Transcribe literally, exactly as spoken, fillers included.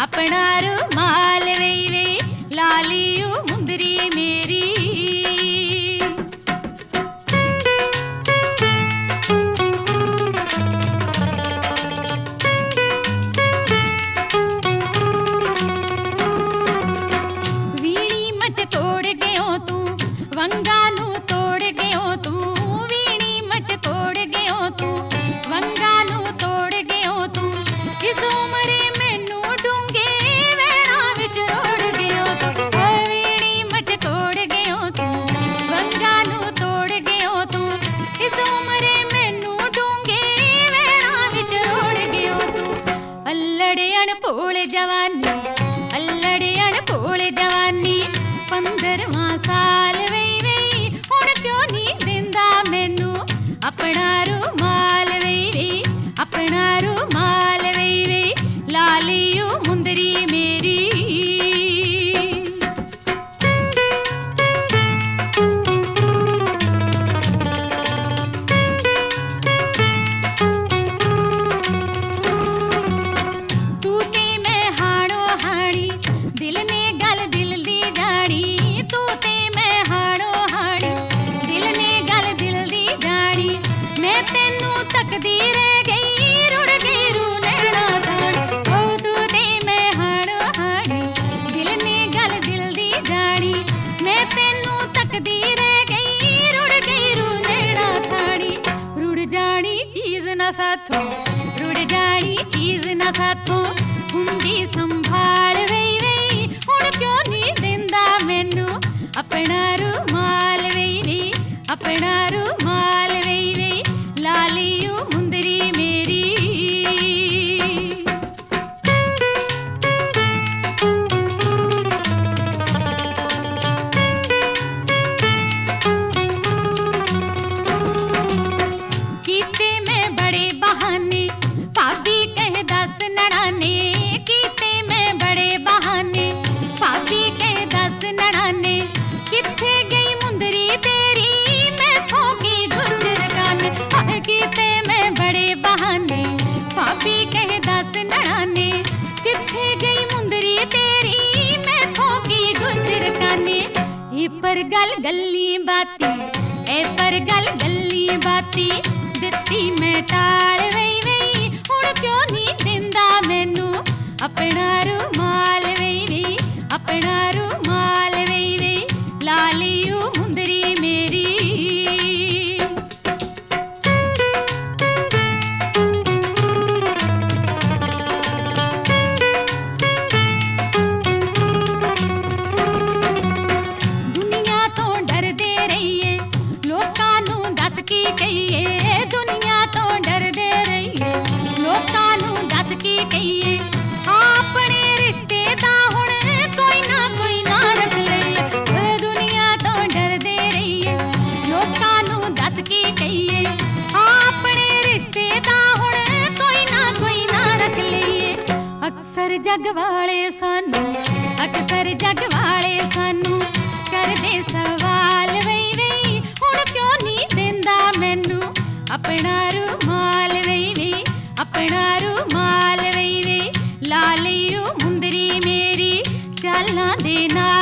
अपना रुमाल वही वे लालियो मुंदरी मेरी। वीणी मच तोड़ गयो तू वंगा नू तोड़ गयो तू, वीणी मच तोड़ गयो तू वंगा नू तोड़ गयो तू। इस उम्रे मैनू डूंगे वैणा विच रोड़ गयो तू। वीणी मच तोड़ गयो तू वंगा नू तोड़ गयो तू, इस उम्रे मैनू डूंगे वैणा विच रोड़ गयो तू। अल्लड़े अणभोल जवानी अल्लड़े अणभोल जवानी पंद्रहवां साल वही वही हुण क्यों नहीं दिंदा मैनू अपना रुमाल वही वही अपना रुमाल वही वही लालियो मुंदरी मेरी। तू ते मैं हाणो हाणी दिल ने गल दिल दी जानी, तू ते मैं हाणो हाणी दिल ने गल दिल दी जानी। मैं तेनू तकदी रह गई रुड़ गई रू नैना थानी। ओ तू ते मैं हाणो हाणी दिल ने गल दिल दी जानी। मैं तेनू तकदी रह गई रुड़ गई रू नैना थानी। रुड़ जानी चीज ना साथों रुड़ जानी चीज ना साथों हुंदी संभाल वही वही हुण क्यों नहीं दिंदा मैनू अपना रुमाल वही वही अपना रुमाल वही वही लालियो मुंदरी मेरी। कीते मैं बड़े बहाने भाभी कह दस नड़ाने, कीते मैं बड़े बहाने भाभी कह दस नड़ाने। किथे गई मुंदरी तेरी मैं थोकी गुजर गाने। कीते मैं बड़े बहाने भाभी कह दस नड़ाने। किथे गई मुंदरी तेरी मैं थोकी गुजर गाने। ए पर गल गल्ली बाती ए पर गल गल्ली बाती दित्ती मैं टाल वही वही हुण क्यों नहीं दिंदा मैनू अपना रुमाल वही वही अपना रुमाल वही वही लालियो मुंदरी मेरी। दुनिया तो डरदे रहिए लोकां नू दस की कहिए, दुनिया तो डरदे रहिए लोकां नू दस की कहिए। अपने रिश्ते दा हुण कोई ना कोई ना रख लईए। दुनिया तो डरदे रहिए लोकां नू दस की कहिए। अपने रिश्ते दा हुण कोई ना कोई ना रख लईए। अक्सर जग वाले सानू अक्सर जग वाले सानू करदे सवाल वही वही हुण क्यों नहीं दिंदा मैनू अपना रुमाल वही वही अपना रुमाल वही वही लालियो मुंदरी मेरी चालां दे नाल।